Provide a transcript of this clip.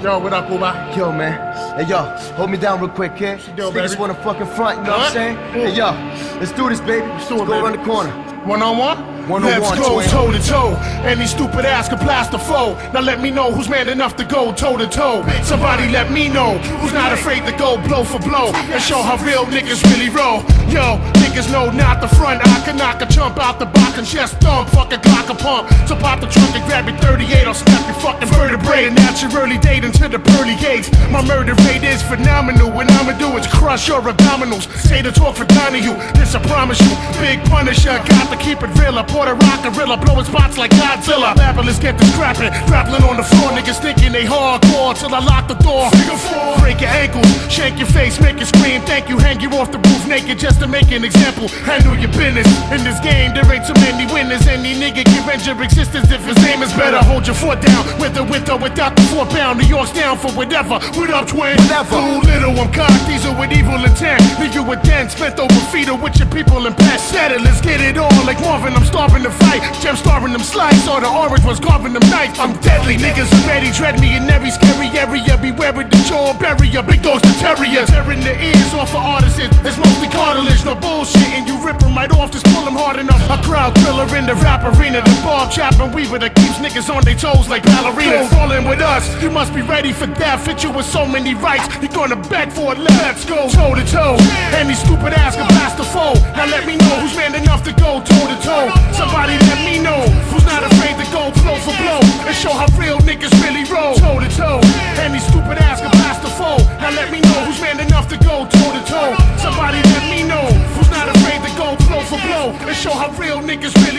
Yo, what up, Uba? Yo, man. Hey, yo, hold me down real quick, kid. Yo, Niggas baby. wanna fucking front, you know what I'm saying? Ooh. Hey, yo, let's do this, baby. Let's do it, go baby. around the corner. One-on-one? Let's One-on-one, go twin. toe to toe. Any stupid ass can blast a foe. Now let me know who's man enough to go toe to toe. Somebody let me know who's not afraid to go blow for blow and show how real niggas really roll. Yo, niggas know not the front. I can knock a chump out the box and chest thump. Fucking Glock a pump. So pop the trunk and grab your 38. I'll snap your fucking vertebrae and that's your early date into the pearly gates. My murder rate is phenomenal. What I'ma do is crush your abdominals. Say the talk for Donahue. This I promise you. Big Punisher. Got to keep it real. Puerto Rock gorilla. Blowing spots like Godzilla. Let's get to scrapping. Grappling on the floor. Niggas thinking they hardcore till I lock the door. Break your ankles. Shank your face. Make you scream. Thank you. Hang you off the roof naked just to make an example. Handle your business. In this game there ain't too many winners. Any nigga can end your existence if his name is better. Hold your foot down. With or without the 4 pound. New York's down for whatever. What up, twin? Whatever. Too little, I'm cocked. These are with evil intent. Leave you with dent. Spent over feeder with your people and pets. Said it, let's get it on. Like Marvin, I'm starving to fight. Gem starving them slice. Or the orange was carving them knife. I'm deadly. Niggas already dread me in every scary area. Beware with the jaw barrier. Big dogs to terriers. Tearing the ears off of artisans. It's mostly cartilage. No bullshit. And you rip them right off. Just pull them hard enough. A crowd thriller in the rap arena. The Bob Chapman Weaver that keeps niggas on their toes like ballerinas. Falling with us. You must be ready for that. Fit you with so many rights. You're gonna beg for it. Let's go toe to toe. Any stupid ass can blast the foe. Now let me know who's man enough to go toe to toe. Somebody let me know who's not afraid to go blow for blow and show how real niggas really roll. Toe to toe. Any stupid ass can blast the foe. Now let me know who's man enough to go toe to toe. Somebody let me know who's not afraid to go blow for blow and show how real niggas really